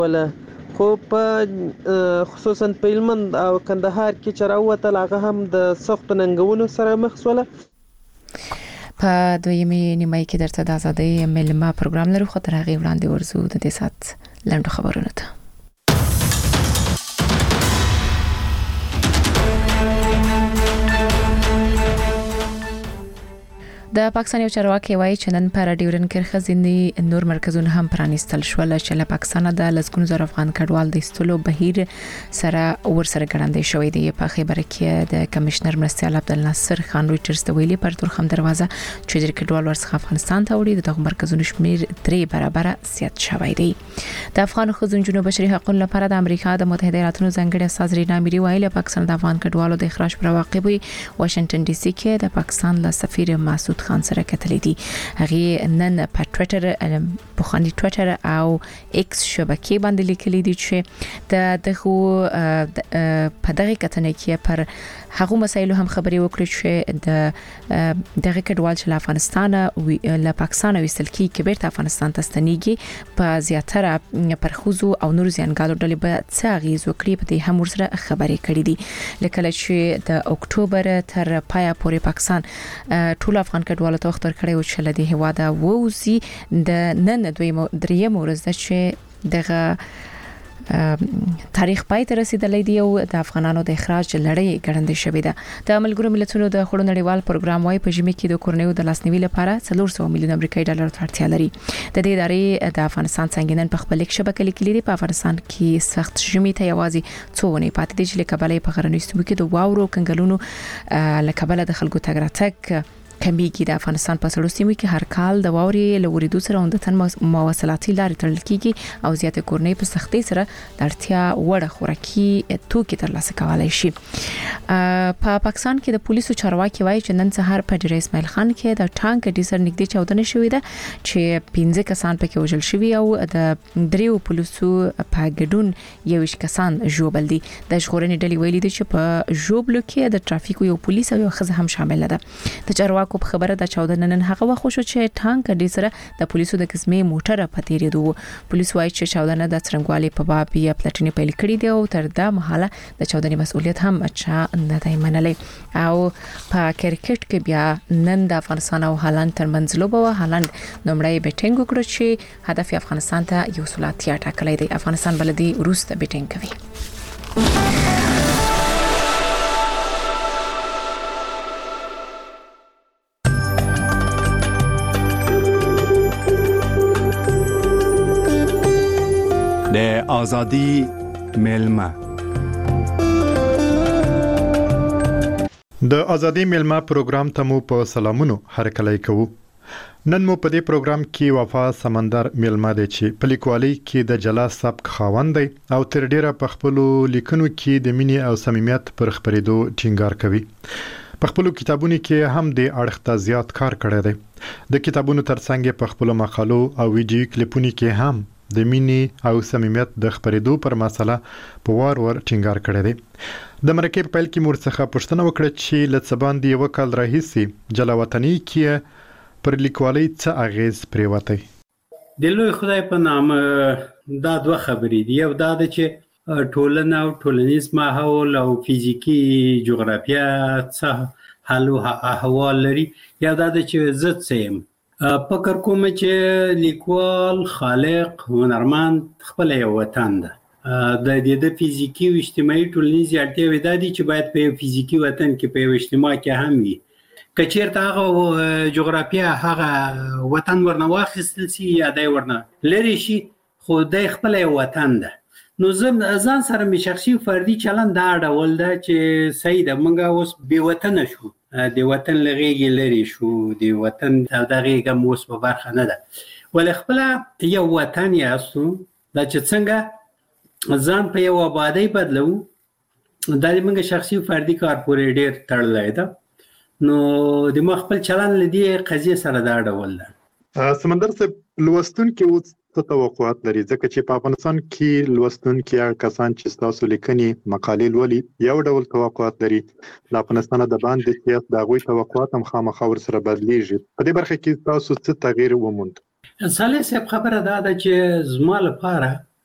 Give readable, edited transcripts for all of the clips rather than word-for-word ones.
ولا خو په خصوصا په هلمند او کندهار کې چې راووتل هغه هم د سختو ننګونو سره مخ شول. په دویمه نیمه کې درته د ازادۍ ملما پروګرام لرو، خو تر هغه وړاندې ورزو د دې سات لاندې خبرونه ته. د پاکستان یو چارواکي وایي چې نن پر ډیورن کرخه ځینې نور مرکزونه هم پرانیستل شول چې له پاکستان د لسګونو زره افغان کډوال د استلو بهیر سره ورسره ګړندې شوې دي. په خبره کې د کمشنر مرستیال عبدالناصر خان رويټرز ته ویلي پر تورخم دروازه چې د کډوال ورڅخه افغانستان ته وړي دغه مرکزونو شمیر 3 برابر زیات شوی دی. د افغان خزونجونو بشري حقوقو لپاره د امریکا د متحده ایالاتو ځانګړي استاذ رینا میری ویلي پاکستان د افغان کډوالو د اخراج پر واقع وي. واشنگټن ډي سي کې د پاکستان له سفیر مسعود خان سره کتلې دي. هغه نن په ټوئیټر په خاني ټوئیټر او ایکس شبکې باندې لیکلي دي چې په دغه کتنې کې پر هغه مسایلو هم خبري وکړي چې د دغه کډوال چې له افغانستان او له پاکستان وستل کې بیرته افغانستان ته ستنېږي په زیاتره پر خوځو او نور ځانګړو ډلې به څه غیز وکړي په دې هم ورسره خبري کړې دي. لکه چې د اکتوبر تر پایا پورې پاکستان ټول افغان کډوالو ته وختر کړی و چې لدی هواده ووزي د نن دریم ورځ ده چې دغه تاریخ پای ته رسیدلې دی او د افغانانو د اخراج لړۍ ګړندې شوې ده. د ملګرو ملتونو د خړو نړیوال پروګرام وايي په ژمي کې د کورنیو د لاسنیوي لپاره 400 میلیون امریکایي ډالر ته اړتیا لري. د دې ادارې د افغانستان څنګه نن په خپل شبکې لیکلي دي په افغانستان کې سخت ژمي ته یوازې څو ونې پاتې دي چې لکبلې په غرنیو سیمو کې د واورو کنګلونو لکبله د خلکو تګ راتګ کمیږي. د افغانستان په سړو سیمو کې هر کال د واوري لوريدو سره عمدتاً مواصلاتي لارې تړل کیږي او زیاته کورنۍ په سختۍ سره د اړتیا وړ خوراکي توکي ترلاسه کولای شي. په پاکستان کې د پولیسو چارواکي وایي چې نن سهار په ډیر اسماعیل خان کې د ټانک ډیسر نږدې چاودنه شوې ده چې 15 کسان پکې وژل شوي او د دریو پولیسو په ګډون 21 کسان ژوبل دي. د ژغورنې ډلې ویلي دي چې په ژوبلو کې د ټرافیکو یو پولیس او یو ښځه هم شامل ده. د چارواکو په خبره د چاودنه نن هغه وخت شو چې ټانک ډیسر د پولیسو د قسمه موټر په تیریدو. پولیس وایي چې چاودنه د څرنګوالي په باب یا پلټنې پیل کړې دي او تر دا مهاله د چاودنې مسؤلیت هم اچا نه دی منلې. او په کرکټ کې بیا نن د افغانستان او هالند ترمنځ لوبه و. هالند نومړی بیټینګ وکړ چې هدف افغانستان ته یو سلاتیا ټاکلې دی. افغانستان بلدي روس ته بیټینګ کوي. د ازادي ملما د ازادي ملما پروګرام ته مو په سلامونو هرکلی کوو. نن مو په دې پروګرام کې وفا سمندر ملما دی چې په لیکوالۍ کې د جلا سبک خاوند دی او تر ډیره په خپل لیکنو کې د مینې او صمیمیت پر خبرېدو ټینګار کوي. په خپل کتابونو کې هم د اړخ ته زیات کار کړی دی. د کتابونو ترڅنګ په خپل مقالو او ویډیو کلیپونو کې هم د مینې او صمیمیت د خبرېدو پر مسله په وار ټینګار کړی دی. د مرکې په پیل کې مور څخه پوښتنه وکړه چې له څه باندې یو کال راهیسې جلا وطني کې پر لیکوالۍ څه اغیز پریوتی. د لوی خدای په نام دا دوه خبرې دي. یو دا چې ټولنه او ټولنیز ماحول او فزیکی جغرافیا څه حال او احوال لري. یا دا چې زه څه یم. فکر کوم چې لیکوال خالق هنرمند خپل یو وطن ده. د دې فزیکی او اجتماعي ټولنیز اړتیاوې د دي چې باید په فزیکی وطن کې په اجتماع کې هم وي. کچیرته هغه جغرافیا هغه وطن ورنه واخیستل شي یا دای ورنه لري شي خو د خپل یو وطن ده. نو ځان سره می شخصي فردي چلند دا ډول ده چې سید منګه اوس بې وطن شو. د وطن لغېږي لري شو. د وطن دغه موس په برخه نه ده. ول خپل یو وطن یاستو دا چې څنګه ځان په یو آبادی بدلو دا موږ شخصي فردي کار پورې ډېر تړلای ده. نو د مخ په چلن لدی قضیه سره دا ډول ده. سمندر صاحب لوستونکو څه توقعات لري ځکه چې په افغانستان کې لوستونکو کسان چې تاسو لیکنې مقالې لولي یو ډول توقعات لري. د افغانستان د باندې چې د غوي توقعات هم خامخا ور سره بدلیږي. په دې برخه کې تاسو څه تغییر وموند؟ صالح صاحب خبره ده چې زما لپاره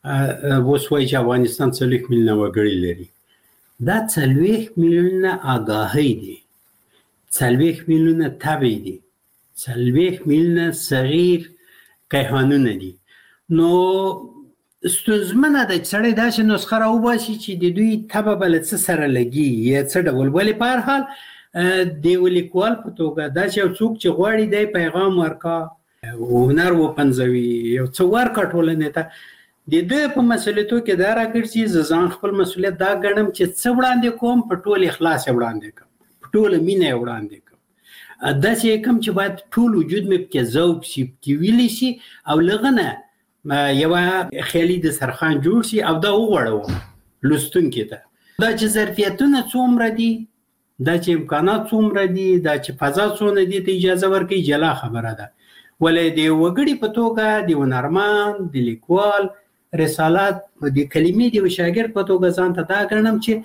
اوس وایي چې افغانستان 40 میلیونه وګړي لري. دا 40 میلیونه آگاهی دي، 40 میلیونه تبع دي، 40 میلیونه صغیر کیهانونه دي. نو ستونزمنه ده چې سړی داسې نسخه راوباسي چې د دوی تبع به له څه سره لګي یا څه ډول. ولې په هر حال د یو لیکوال په توګه داسې یو څوک چې غواړي دی پیغام ورکا، هنر وپنځوي، یو څه ورکا ټولنې ته، د ده په مسؤلیتو کې دا راګرځي. زه ځان خپل مسؤلیت دا ګڼم چې څه وړاندې کوم په ټول اخلاص یې وړاندې کوم، په ټوله مینه یې وړاندې کوم. داسې کوم چې باید ټول وجود مې پکې ذوق شي، پکې ویلی شي او لغه نه یوه خیالي دسترخوان جوړ شي او دا وغوړوم لوستونکي ته. دا چې ظرفیتونه څومره دي، دا چې امکانات څومره دي، دا چې فضا څونه دي ته اجازه ورکوي، جلا خبره ده. ولې د وګړي په توګه د هنرمند، د لیکوال رسالت، د کلمې د شاګرد په توګه ځان ته دا ګڼم چې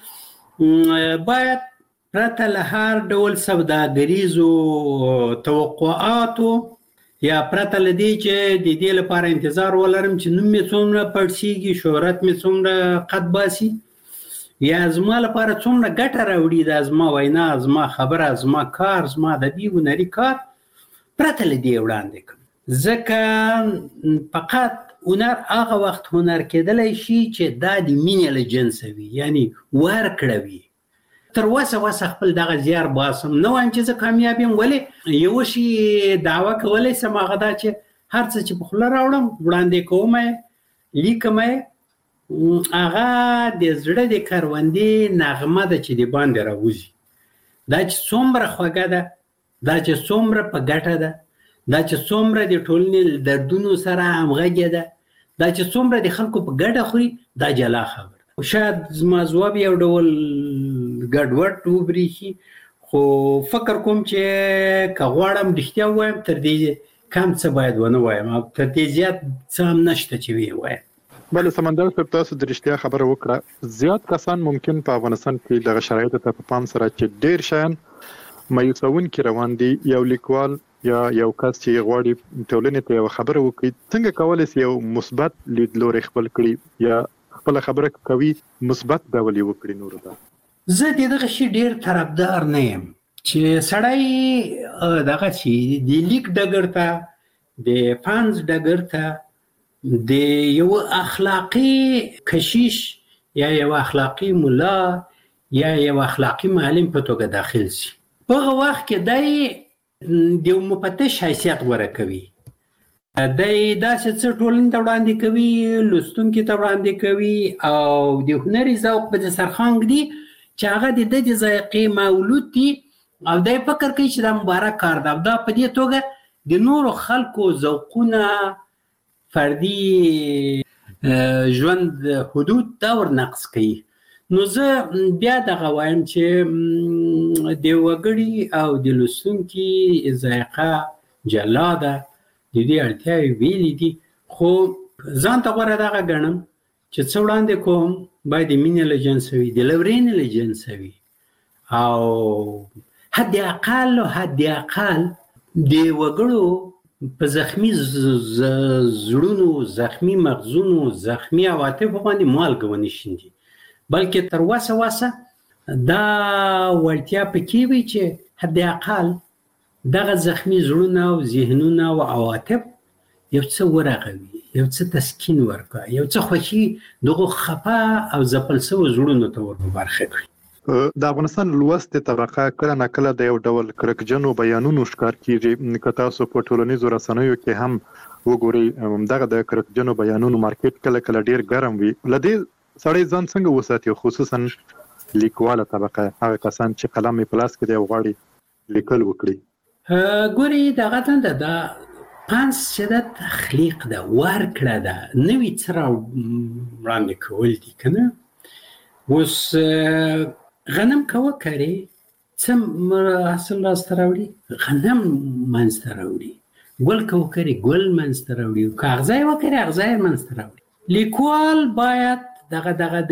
باید پرته له هر ډول سوداګریزو توقعاتو یا پرته له دې چې د دې لپاره انتظار ولرم چې نوم مې څومره پړسیږي، شهرت مې څومره قد باسي، یا زما لپاره څومره ګټه راوړي دا زما وینا، زما خبره، زما کار، زما ادبي هنري کار، پرته له دې وړاندې کوم. ځکه فقط هنر هغه وخت هنر کېدلی شي چې دا د مینې له جنسه وي، یعنی ورکړه وي. تر وسه خپل دغه زیار باسم، نه وایم چې زه کامیاب یم. ولې یو شي دعوه کولی سم هغه دا چې هر څه چې په خوله راوړم وړاندې کوم یې، لیکم یې، هغه د زړه د کروندې نغمه ده چې د باندې راوځي. دا چې څومره خوږه ده، دا چې څومره په ګټه ده، دا چې څومره د ټولنې دردونو سره همغږې ده، دا چې څومره د خلکو په ګډه خوري، دا جلا خبره. شاید زما ځواب یو ډول ګډوډ وبرېښي، خو فکر کوم چې که غواړم رښتیا ووایم تر دې کم څه باید ونه وایم او تر دې زیات څه هم نشته چې ویې وایم. بله سمندر صاحب، تاسو د رښتیا خبره وکړه. زیات کسان ممکن په افغانستان کې دغه شرایطو ته په پام سره چې ډېر شیان مایوسونکي روان دي، یو لیکوال یا یو کس چې غواړي ټولنې ته یو خبره وکړي، څنګه کولی شي یو مثبت لیدلوری خپل کړي یا خپل خبره کوي مثبت ډول یې وکړي نورو ته؟ زه د دغه شي ډېر طرفدار نه یم چې سړی دغه شي د لیک ډګر ته، د فنز ډګر ته د یو اخلاقي کشیش یا یو اخلاقي ملا یا یو اخلاقي معلم په توګه داخل شي. په هغه وخت کې دی د یو مفتش حیثیت غوره کوي، دی داسې څه ټولنې ته وړاندې کوي، لوستونکي ته وړاندې کوي او د هنري ذوق په دسترخوان ږدي چې هغه د ده د ذایقې مولود دي او دی فکر کوي چې دا مبارک کار ده او دا په دې توګه د نورو خلکو ذوقونه، فردي ژوند حدود دا ورنقص کوي. نو زه بیا دغه وایم چې د وګړي او د لوستونکي ذایقه جلا ده، د دې اړتیاوې بیلې دي، خو ځان ته غوره دغه ګڼم چې څه وړاندې کوم باید د مینې له جنسه وي، د لورینې له جنسه وي او حد اقل د وګړو په زخمی زړونو، زخمی مغزونو، زخمی عواطفو باندې مالګه ونه شیندي، بلکې تر وسه دا وړتیا پکې وي چې حد اقل دغه زخمی زړونه او ذهنونه او عواطف یو څه ورغوي، یو څه تسکین ورکړي، یو څه خوښي دغه خفه او ځپل شوي زړونو ته ور په برخه کړي. د افغانستان لوستې طبقه کله ناکله د یو ډول کرکجنو بیانونو ښکار کیږي. که تاسو په ټولنیزو رسنیو کې هم وګورئ، دغه د کرکجنو بیانونو مارکیټ کله ډیر ګرم وي. له دې سړی ځان څنګه وساتي، خصوصا لیکواله طبقه، هغه کسان چې قلم یې په لاس کې دی او غواړي لیکل وکړي؟ ګوري دغه څنګه دا پانس چې د تخلیق ده، ورکړه ده، نوې څه وړاندې کول دي که نه. اوس غنم که وکرې څه حاصل راسته راوړي؟ غنم منځته راوړي. ګل که وکرې ګل منځته راوړي، که اغزه یې وکرې اغزه یې منځته راوړي. لیکوال باید دغه د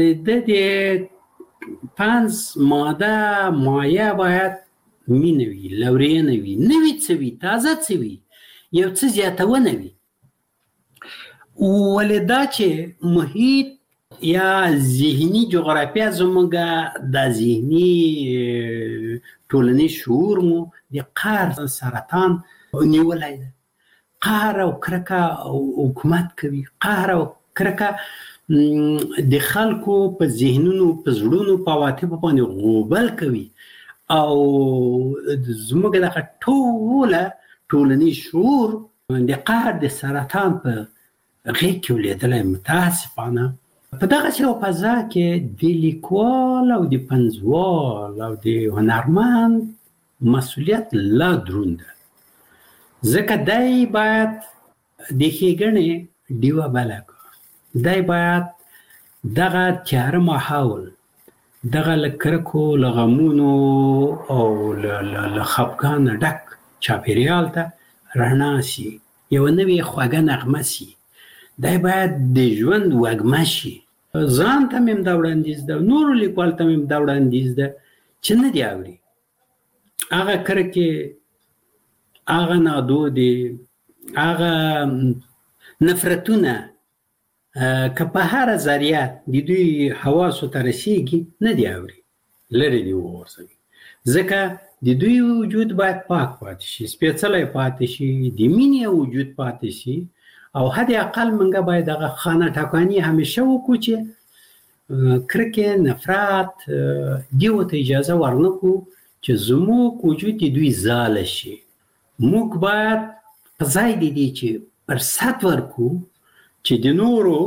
پانس ماده مایه باید مینه وي، لورینه وي، نوې څه وي، تازه څه وي، یو څه زیاتونه وي. ولې دا چې محیط یا ذهني جغرافیا زموږ د ذهني ټولنیز شعور مو د قهر سرطان نیولای ده. قهر او کرکه حکومت کوي، قهر او کرکه د خلکو په ذهنونو په زړونو په عواطفو باندې غوبل کوي او زموږ دغه ټوله ټولنیز شعور د قهر د سرطان په غېږ کې ولیدلی. متاسفانه په دغسې یو فضا کې د لیکوال او د پنځوال او د هنرمند مسؤلیت لا دروند ده، ځکه دی باید د ښېګڼې ډیوه بله کړه. دی باید دغه تیاره ماحول، دغه له کرکو، له غمونو او له خفګانه ډک چاپېریال ته رڼا سي، یوه نوې خوږه نغمه سي. دی باید د ژوند وږمه شي. ځان ته مې هم دا وړاندیز ده، نورو لیکوال ته مې هم دا وړاندیز ده چې نه دي اوري هغه کرکې، هغه نادودې، هغه نفرتونه که په هره ذریعه د دوی حواسو ته رسیږي نه دي اوري، لرې دي وغورځوي. ځکه د دوی وجود باید پاک پاتې شي، سپېڅلی پاتې شي، د مینې وجود پاتې شي. او حد اقل منګه باید هغه خانه ټاکاني همیشه وکړو چې کرکې، نفرت دیو ته اجازه ورنکړو چې زموږ وجود د دوی ځاله شي. موږ باید په ځای د دې چې فرصت ورکړو چې د نورو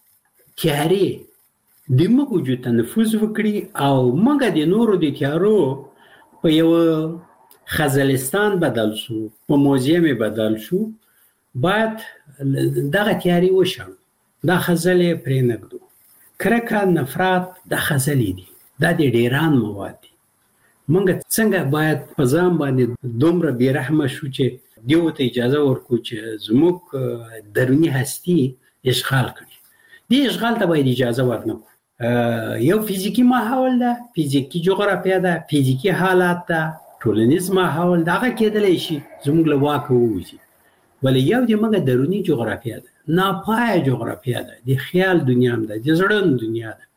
تیارې د موږ وجود ته نفوذ وکړي او موږ د نورو د تیارو په یو خزلستان بدل شو، په موزیم بدل شو. باید دغه تیاری وشم، دا خزلې پرې نږدو. کرکه، نفرت دا خزلې دي، دا د ډیران مواد دي. موږ څنګه باید په ځان باندې دومره بېرحمه شو چې دیو ته اجازه ورکړو چې زموږ دروني هستي اشغال کړي. دې اشغال ته باید اجازه ورنکړو. یو فزیکي ماحول ده، فزیکي جغرافیا ده، فزیکي حالات ده، ټولنیز ماحول ده، هغه کېدلی شي زموږ له واکه ووځي. ولی یو د موږ درونی جغرافیا ده، ناپایه جغرافیا ده، د خیال دنیا هم ده، د زړه دنیا ده.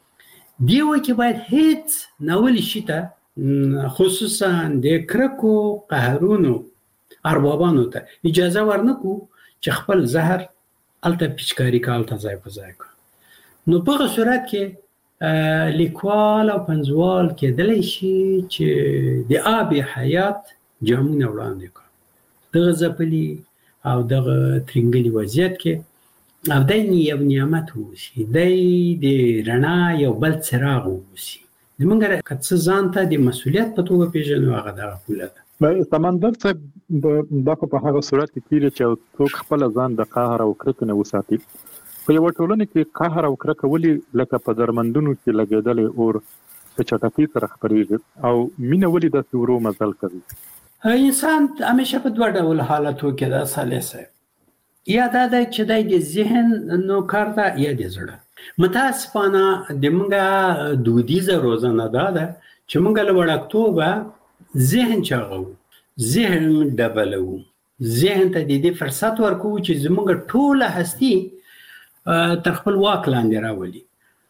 دیو کې باید هیڅ ناولی شي ته، خصوصا د کرکو قهرونو اربابانو ته اجازه ورنکو چې خپل زهر الته پیچکاری کا، الته ځای په ځای کا. نو په هغه صورت کې لیکوال او پنځوال کېدلی شي چې د آب حیات جامونه وړاندې کړي. دغه ځپلي او دغه ترنګلي وضعیت کې او دی یو نعمت ووسي، دی د رڼا یو بل څراغ ووسي. زمونږ که څه ځان ته د مسؤلیت په توګه پېژنو، هغه دغه پوله ده. سمندر صاحب، دا په هغه صورت کې کېږي چې څوک خپل ځان د قهر او کرکې نه وساتي. په یوه ټولنه کې قهر او کرکه ولې لکه په درمندونو کې لګېدلی اور په چټکۍ سره خپرېږي او مینه ولې داسې ورو مزل کوي؟ انسان همیشه په دوه ډول حالتو کې ده ثالثه، یا دا دی چې دی د ذهن نوکر ده یا د زړه. متاسفانه د موږ دودیزه روزنه دا ده چې موږ له وړکتوبه ذهن چاغو، ذهن ډبلو، ذهن ته د دې فرصت ورکو چې زموږ ټوله هستی تر خپل واک لاندې راولي.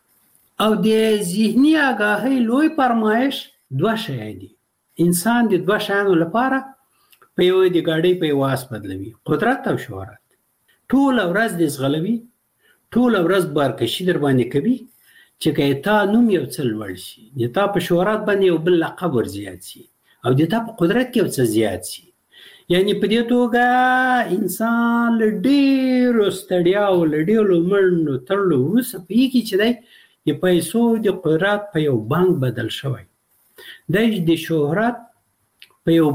او د ذهني آگاهۍ لوی فرمایش دوه شیان دي. انسان د دوه شیانو لپاره په یو د ګاډۍ په یو آس بدلوي، قدرت او شهرت. ټوله ورځ دې ځغلوي، ټوله ورځ بارکشي در باندې کوي چې که تا نوم یو څه لوړ شي، د تا په شهرت باندې یو بل لقب ور زیات شي او د تا په قدرت کې یو څه زیات شي. یعنی په دې توګه انسان له ډېرو ستړیاو، له ډېرو منډو تړلو وروسته پوهېږي چې دی د پیسو د قدرت په یو بانک بدل شوی، دی د شهرت په یو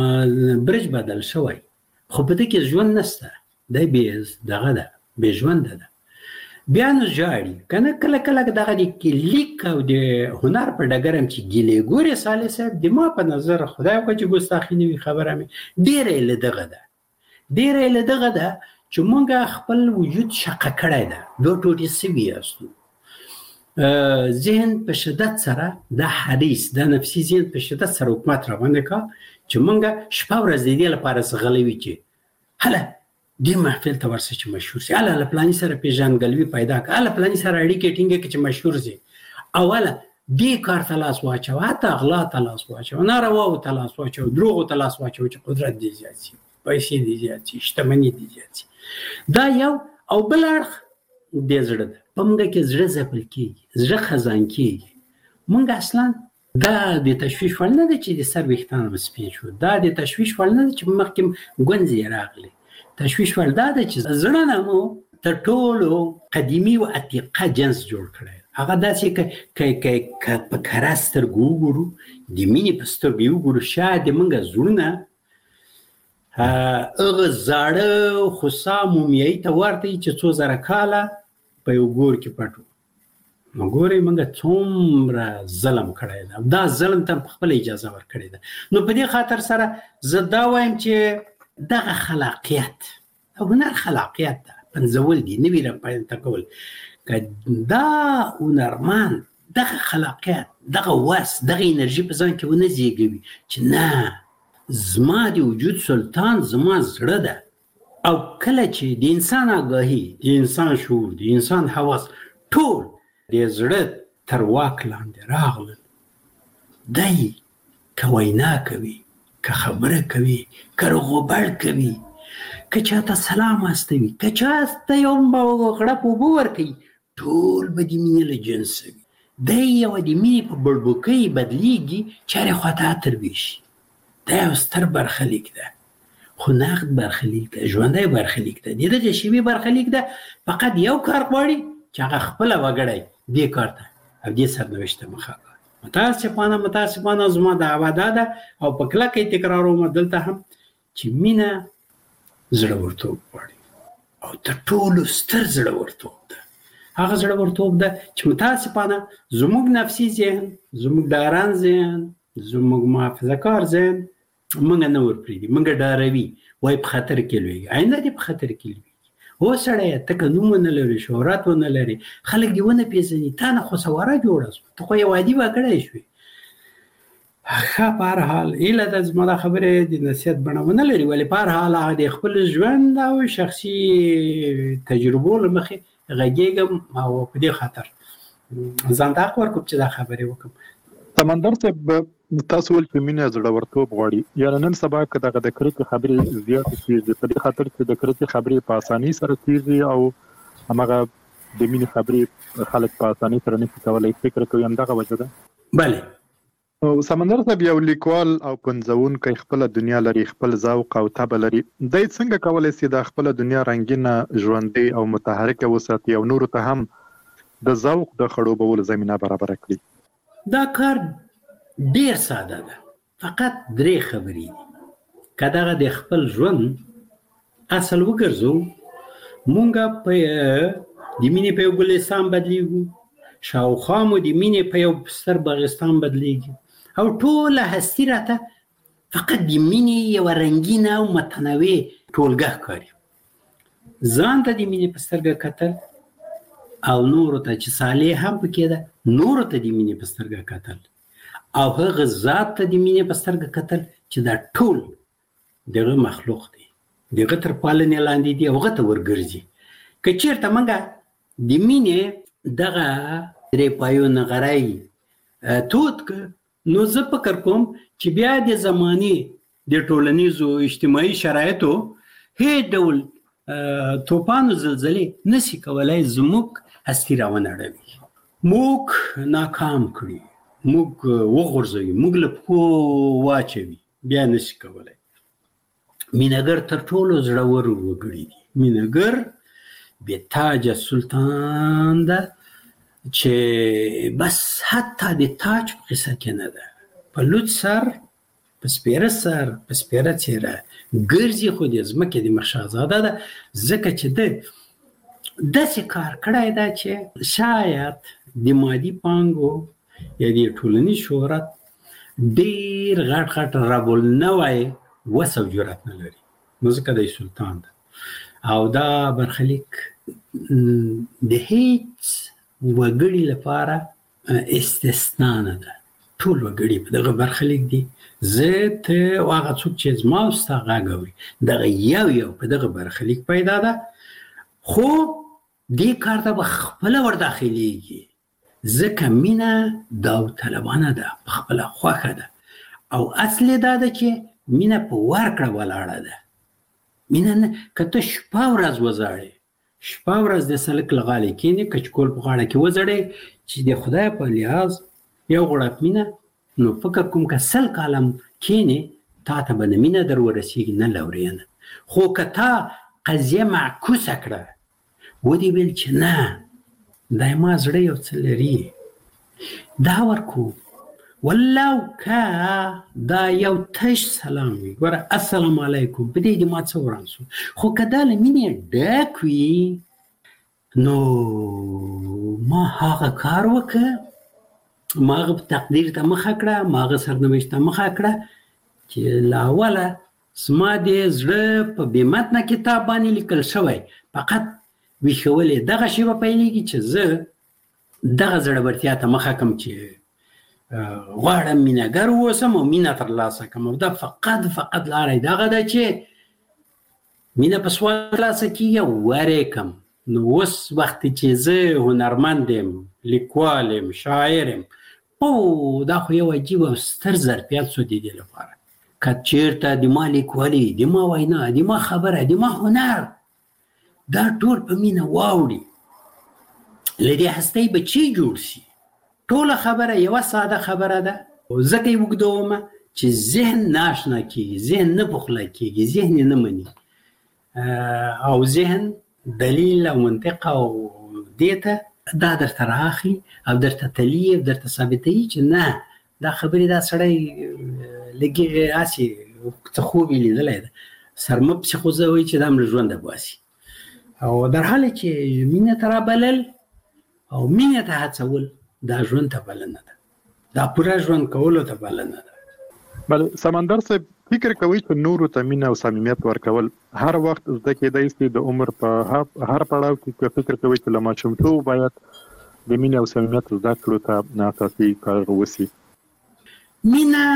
برج بدل شوی، خو په دې کې ژوند نشته، دی دغه ده، بې ژونده ده. بیا نو ژاړي که نه، کله کله دغه د لیک او د هنر په ډګر هم چې ګیلې ګورې صالح صاحب، د ما په نظر خدای وکړه چې ګستاخي نه وي خبره مې، ډېره یې له دغه ده، ډېره یې له دغه ده چې موږ خپل وجود شقه کړی ده، دوه ټوټې سوي یاستو. ذهن په شدت سره دا حریص، دا نفسي ذهن په شدت سره حکومت را باندې کا چې موږ شپه ورځ د دې لپاره ځغلوي چې هله دې محفل ته ورسې چې مشهور شي، اله پلاني سره پیژندګلوي پیدا کړه، اله پلاني سره اړیکې ټینګې کړه چې مشهور شي. اوله دې کار ته لاس واچو، حتی اغلا ته لاس واچو، نارواو ته لاس واچو، دروغو ته لاس واچو چې قدرت دې زیات شي، پیسې دې زیات شي، شتمني دې زیات شي. دا یو. او بل اړخ دې زړه ده، په موږ کې زړه ځپل کېږي، زړه خزان کېږي. موږ اصلا دا د تشویش وړ نه ده چې د سر ویښتان مو سپین شو، دا د تشویش وړ نه ده چې مخکې ګونځې راغلې. تشویش وړ دا ده چې زړه نه مو تر ټولو قدیمي او عتیقه جنس جوړ کړی. هغه داسې که په کره سترګو وګورو، د مینې په سترګو وګورو، شاید موږ زړونه هغه زاړه خوسا مومیایي ته ورته چې څو زره کاله په یو ګور کې پټ وو. نو ګورئ موږ څومره ظلم کړی ده، دا ظلم ته په خپله اجازه ورکړې ده. نو په دې خاطر سره زه دا وایم چې دغه خلاقیت، هنر خلاقیت ده، پنځول دي، نوي راپیدا کول. که دا هنرمند دغه خلاقیت، دغه وس، دغه انرژي په ځان کې ونه زیږوي چې نه زما د وجود سلطان زما زړه ده. او کله چې د انسان آگاهي، د انسان شعور، د انسان حواس ټول د زړه تر واک لاندې راغلل، دی که وینا کوي، که خبره کوي، که رغبړ کوي، که چاته سلام استوي، که چاته یو غړپ اوبه ورکوي، ټول به د مینې له جنسه وي. دی یوه د مینې په بړبوکۍ بدلیږي، چارې خواته عطر ویشي. دا یو ستر برخلیک ده، خو نقد برخلیک ده، ژوندی برخلیک ده. د دغې شیبې برخلیک ده، فقط یو کار غواړي چې هغه خپله وګړی دې کار ته او دې سرنوشت ته مخه کړي. متاسفانه زما دعوه دا ده او په کلکه یې تکراروم دلته هم چې مینه زړورتوب غواړي، او تر ټولو ستر زړورتوب ده. هغه زړورتوب ده چې متاسفانه زموږ نفسي ذهن، زموږ ډارن ذهن، زموږ محافظه کار ذهن موږ نه ورپرېږدي، موږ ډاروي، وایي په خطر کې لویږي. آینده دې په خطر کې لویږي. هو سړیه ته که نوم ونه لرې، شهرت ونه لرې، خلک دې ونه پېژني، تا نه خو سواره جوړه شوه، ته خو یو عادي وګړی شوې. ښه په هر حال هیله ده زما دا خبرې د نصیحت بڼه ونه لري، ولې په هر حال هغه د خپل ژوند او شخصي تجربو له مخې غږېږم او په دې خاطر ځان ته حق ورکوم چې دا خبرې وکړم. سمندر صاحب تاسو ول په مینه زړورتوب غواړي، یعنی نن سبا که دغه د کرکې خبرې زیاتې کېږي په دې خاطر چې د کرکې خبرې په اسانۍ سره کېږي او هماغه د مینې خبرې خلک په اسانۍ سره نشي کولی، فکر کوي همدغه وجه ده؟ بله. سمندر صاحب یو لیکوال او پنځونکی خپله دنیا لري، خپل ذوق او طبع لري. دی څنګه کولی سي د خپله دنیا رنګینه، ژوندۍ او متحرکه وساتي او نورو ته هم د ذوق د خړوبولو زمینه برابره کړي؟ دا کار ډیر ساده ده، فقط درې خبرې دي. که دغه د خپل ژوند اصل وګرځو، مونږ په د مینې په یو ګلستان بدلیږو، شاوخوا مو د مینې په یو ستر باغستان بدلیږي، او ټوله هستي راته فقط د مینې یوه رنګینه او متنوع ټولګه ښکاري. ځان ته د مینې په سترګه کتل او نورو ته چې صالح هم پکې ده، نورو ته د مینې په سترګه کتل او هغه ذات ته د مینې په سترګه کتل چې دا ټول دغه مخلوق دی، دغه تر پالنې لاندې دی او هغه ته ورګرځي. که چېرته موږ د مینې دغه درې پایو نغری تود که، نو زه فکر کوم چې بیا د زمانې د ټولنیزو اجتماعي شرایطو هیڅ ډول توپان و زلزلې نسی کولای زموږ هستي راونړوي، موږ ناکام کړي، موږ وغورځوي، موږ له پښو واچوي، بیا نسی کولای. مینهګر تر ټولو زړور وګړي دي. مینهګر بې تاجه سلطان ده چې بس حتی د تاج په قصه کې نه ده، په لوڅ سر، په سپیره سر، په سپیره څېره ګرځي، خو د ځمکې د مخ شهزاده ده، ځکه چې ده داسې کار کړی ده چې شاید د مادي پانګو یا د ټولنیز شهرت ډېر غټ غټ رابلنوی وس او جرأت نه لري، نو ځکه دی سلطان ده. او دا برخلیک د هیڅ وګړي لپاره استثنا نه ده، ټول وګړي په دغه برخلیک دي. زه ته او هغه څوک چې زما او ستا غږ اوري دغه یو په دغه برخلیک پیدا ده، خو دې کار ته به خپله ورداخلیږي ځکه مینه داوطلبانه ده، په خپله خوښه ده. او اصل دا ده چې مینه په ورکړه ولاړه ده. مینه نه که ته شپه ورځ وزاړې، شپه ورځ د سلک له غاړې کښېنې کچکول په غاړه کې وزړې چې د خدای په لحاظ یو غوړپ مینه، نو فکر کوم که 100 کاله کښېنې تا ته به نه مینه در ورسېږي نه لورینه. خو که تا قضیه معکوسه کړه ودې ویل چې نه دا ما زړه یو څه لري دا ورکو، ولو که دا یو تش سلام وي، ګوره السلام علیکم په دې دې ما څه ورانسو، خو که دا له مینې ډک وي نو ما هغه کار وکړه، ما هغه تقدیر ته مخه کړه، ما هغه سرنوشت ته مخه کړه چې له اوله زما د زړه په بې متنه کتاب باندې لیکل شوی، فقط ویښولې دغه شی به پیلېږي چې زه دغه زړورتیا ته مخه کړم چې غواړم مینهګر واوسم او مینه ترلاسه کړم. او دا فقط لاره دغه ده چې مینه په سوال ترلاسه کېږي او ورې کړم. نو اوس وخت چې زه هنرمند یم، لیکوال یم، شاعر یم، او دا خو یو عجیب او ستر ظرفیت شو د دې لپاره که چېرته د ما لیکوالي، د ما وینا، د ما خبره، د ما هنر دا ټول په مینه واوړي، له دې هستۍ به چی جوړ شي؟ ټوله خبره یوه ساده خبره ده، ځکه یې اوږدومه چې ذهن ناشنا کېږي، ذهن نه پخله کېږي، ذهن یې نه مني، او ذهن دلیل او منطق او دې ته دا درته راخلي او درته تلي او درته ثابتوي چې نه دا خبرې دا سړی لږې هسې څه خوب یې لیدلی ده، سرمه پسې خوځوي چې دا مړه ژونده باسي. او در حاله چې مینه ته رابلل او مینه ته هڅول دا ژوند ته بلنه ده، دا پوره ژوند کولو ته بلنه ده. بله سمندر صاحب فکر کوي چې نورو ته مینه او صمیمیت ورکول هر وخت زده کېدای شي د عمر په هر پړاو کې، که فکر کوي چې له ماشومتوب باید د مینې او صمیمیت زده کړو ته اساسي کار وشي؟ مینه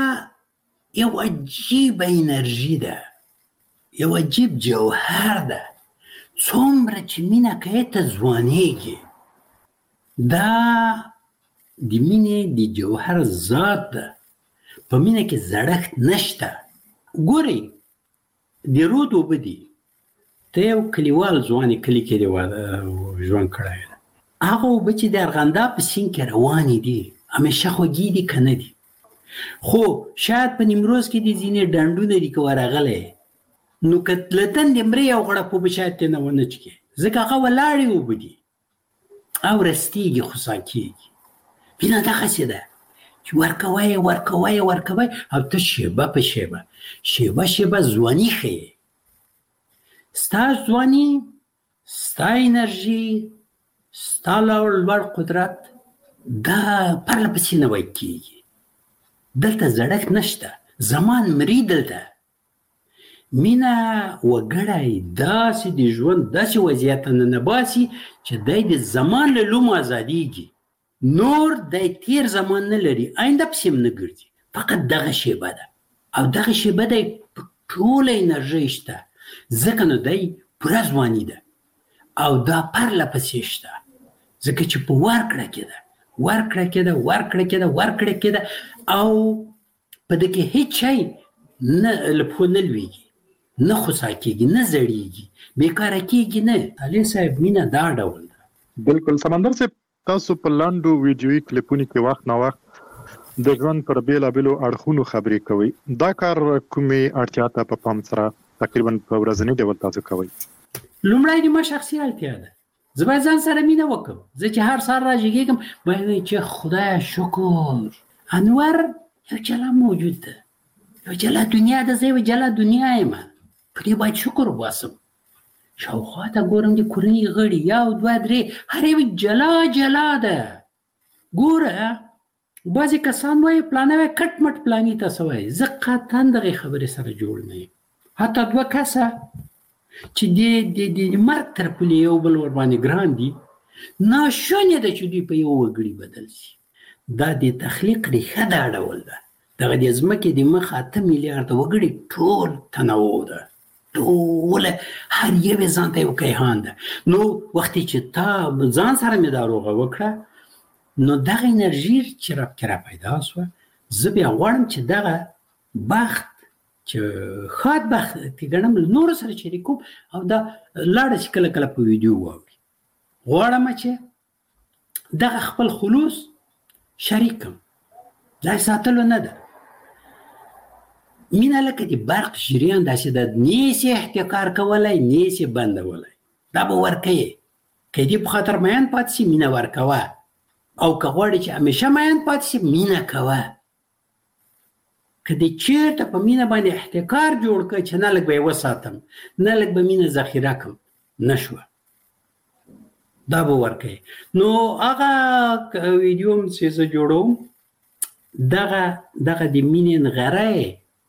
یو عجیبه انرژي ده، یو عجیب جوهر ده. څومره چې مینه کوې ته ځوانېږي، دا د مینې د جوهر ذات ده. په مینه کې زړښت نشته. ګورئ د رود اوبه دي، ته یو کلیوال ځوان یې کلي کې ژوند کړی ده، هغه اوبه چې د ارغنداب په سیند کې روانې دي همیشه خوږې دي که نه دي؟ خو شاید په نیمروز کې د ځینې ډنډونه دي که ورغلی نو که له تندې مرې یو غړپ اوبه شاید ترې نه ونه چښې، ځکه هغه ولاړې اوبه دي او رستېږي، خوسا کېږي. مینه دغسې ده چې ورکوی او ته شیبه په شیبه ځواني ښیې. ستا ځواني، ستا انرژي، ستا لوړ قدرت دا پرله پسې نوی کېږي. دلته زړښت نشته، زمان مري دلته. مینه وګړی داسې د ژوند داسې وضعیت نه نباسي چې دی د زمان له لومو ازادیږي، نور دی تیر زمان نه لري، آینده پسې هم نه ګرځي، فقط دغه شیبه ده او دغه شیبه دی په ټوله انرژۍ شته، ځکه نو دی پوره ځواني ده او دا پرله پسې شته، ځکه چې په ورکړه کې ده او په ده کې هیڅ شی نه له پښو نه لویږي، نه خوسا کېږي، نه زړېږي، بېکاره کېږي نه. علي صاحب مینه دا ډول ده. بالکل سمندر صاحب، تاسو په لاندو ویډیویي کلیپونو کې وخت نا وخت د ژوند پر بېلابېلو اړخونو خبرې کوئ. دا کار کومې اړتیا ته په پام سره تقریبا په ورځني ډول تاسو کوئ؟ لومړی د ما شخصي اړتیا ده، زه باید ځان سره مینه وکړم. زه چې هر سهار راجګېږم باید چې خدایه شکر انور یو جلا موجود ده، یو جلا دنیا ده، زه یو جلا دنیا یم، په دې باید شکر وباسم. شاوخوا ته ګورم د کورنۍ غړي 1 2 3 هر یو جلا ده. ګوره بعضې کسان وایي پلانه وایي کټ مټ پلاني تاسو وایي، زه قطعا دغې خبرې سره جوړ نه یم. حتی 2 کسه چې د مرګ تر پولې یو بل ورباندې ګران دي، ناشونې ده چې دوی په یو وګړي بدل شي، دا د تخلیق ریښه دا ډول ده. دغه د ځمکې د مخ 8 میلیارده وګړي ټول تنوع ده، ټول هر یو ځان ته یو کیهان ده. نو وختي چې تا ځان سره مې دا روغه وکړه، نو دغه انرژي چې را پیدا شوه، زه بیا غواړم چې دغه بخت چې خاط بخت کې ګڼم نور سره شریکوم او دا لاړه چې کله کله په ویډیو واوري. غواړم چې دغه خپل خلوص شریکم، دا ساتلو نه ده. مینه لکه د برق جریان داسې ده، نیسي احتکار کولای، نیسي بندولای، دا به ورکوي. که دې په خاطر میان پاتې شي، مینه ورکوه، او که غواړي چې همیشه میان پاتې شي، مینه کوه. که دې چېرته په مینه باندې احتکار جوړ کړه چې نه لږ به یې وساتم، نه لږ به مینه ذخیره کړم، نه شوه، دا به ورکوي. نو هغه ویډیو هم چې زه جوړوم، دغه د مینې نغری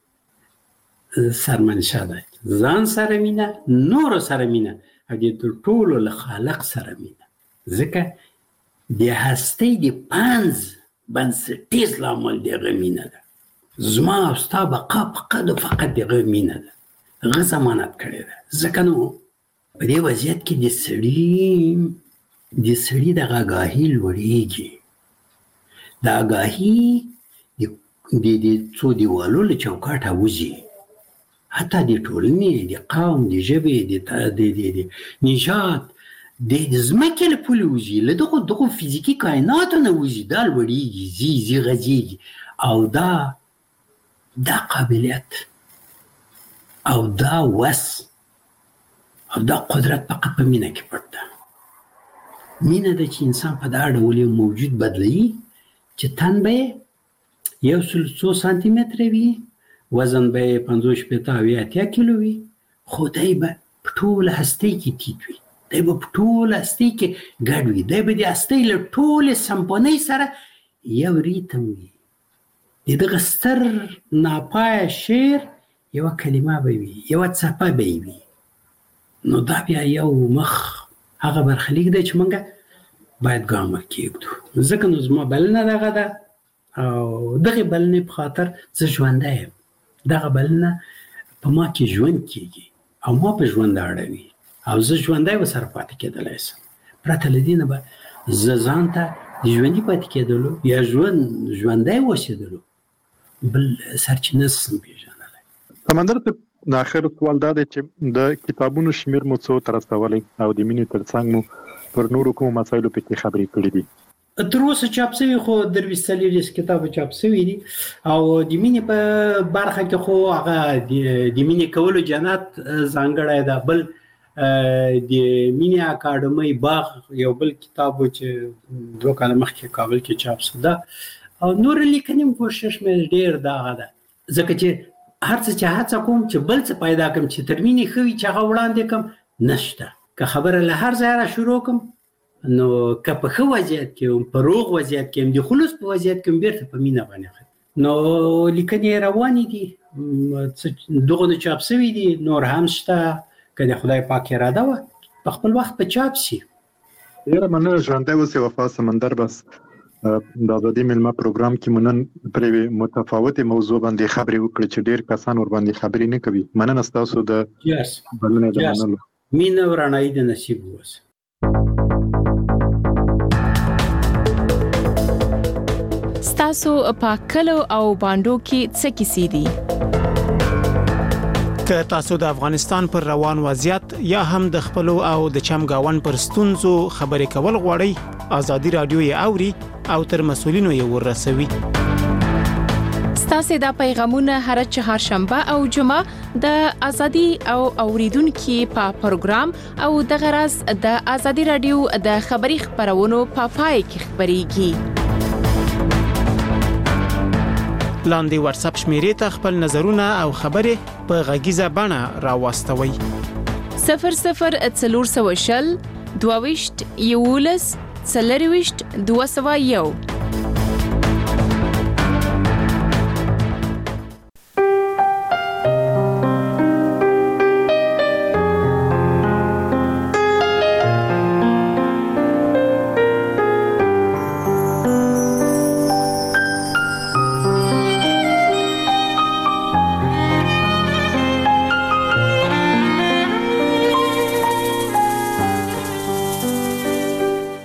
سرمنشا ده. ځان سره مینه، نور سره مینه، او د ټولو له خالق سره مینه. ځکه د هستۍ د پنځ بنسټیز لامل دغه مینه ده. زما او ستا بقا فقط او فقط دغه مینه ده. هغه ضمانت کړې ده. ځکه نو په دې وضعیت کې د سړي دغه آګاهي لوړېږي. د آګاهي د څو دیوالو له چوکاټه وځي، حتی د ټولنې، د قوم، د ژبې، د نژاد، د ځمکې له پولې وځي، له دغو فزیکي کائناتو نه وځي. دا لوړېږي، ځي غځېږي. او دا قابلیت او دا وس او دا قدرت فقط په مینه کې پټ ده. مینه ده چې انسان په دا ډول یو موجود بدلوي چې تن به 100 سانتي متره وي، وزن به 50-80 کیلو وي، خو دی به په ټوله هستۍ کې ټیټ وي، دی به په ټوله هستۍ کې ګډ وي، دی به د هستۍ له ټولې سمپونۍ سره یو ریتم وي. د دغه ستر ناپایه شعر یوه کلمه به وي، یوه څپه به وي. نو دا بیا یو مخ هغه برخلیک دی چې موږ باید ګام ورکېږدو. ځکه نو زما بلنه دغه ده، او دغه بلنې په خاطر زه ژوندی یم. دغه بلنه په ما کې ژوند کېږي او ما په ژوند اړوي، او زه ژوندی ورسره پاتې کېدلی شم. پرته له دې نه به زه ځان ته د ژوندي پاتې کېدلو یا ژوندی اوسېدلو بل سرچینه نشم پېژندلی. سمندر ته د آخر سوال دا دی چې د کتابونو شمېر مو څو ته رسولی او د مینې تر څنګ مو پر نورو کومو مسایلو پکې خبرې کړې دي؟ تر اوسه چاپ شوي خو 23 کتابه چاپ شوي دي، او د مینې په برخه کې خو هغه د مینې کولو جنت ځانګړی ده. بل د مینې اکاډمۍ باغ یو بل کتاب و چې 2 کاله مخکې کابل کې چاپ شو ده، او نور لیکنې کوشش مې ډېر دغه ده. ځکه چې هر څه چې هڅه کوم چې بل څه پیدا کړم چې تر مینې ښه وي چې هغه وړاندې کړم، نشته. که خبره له هر ځایه را شروع کړم، نو که په ښه وضعیت کې یم، په روغ وضعیت کې یم، د خلوص په وضعیت کې یم، بیرته په مینه باندې نو لیکنې روانې دي، دغه نه چاپ شوي دي، نور هم شته. که د خدای پاک اراده وه په خپل وخت په چاپ شي. ډېره مننه. ژوندی اوسې وفا سمندر. بس د ازادي میلمه پروګرام کې مو نن پر یوې متفاوتې موضوع باندې خبرې وکړې چې ډېر کسان ورباندې خبرې نه کوي. مننه ستاسو د بلنې د منلو. مینه او رڼایي د نصیب اوسه. ستاسو په کلو او باندو کې څه کیسې دي؟ که تاسو د افغانستان پر روان وضعیت یا هم د خپلو او د چمګاون پر ستونزو خبرې کول غواړئ، ازادي رادیو یې اوري او تر مسولینو یې ورسوي. ستاسو د پیغامونه هر چهارشنبه او جمعه د ازادي او اوریدونکو په پروګرام او د غرض د ازادي رادیو د خبري خبرونو په پای کې خبريږي. لاندې واتس اپ شمیرې ته خپل نظرونه او خبرې په غږیزه بڼه راوستوي. 00 22 11 201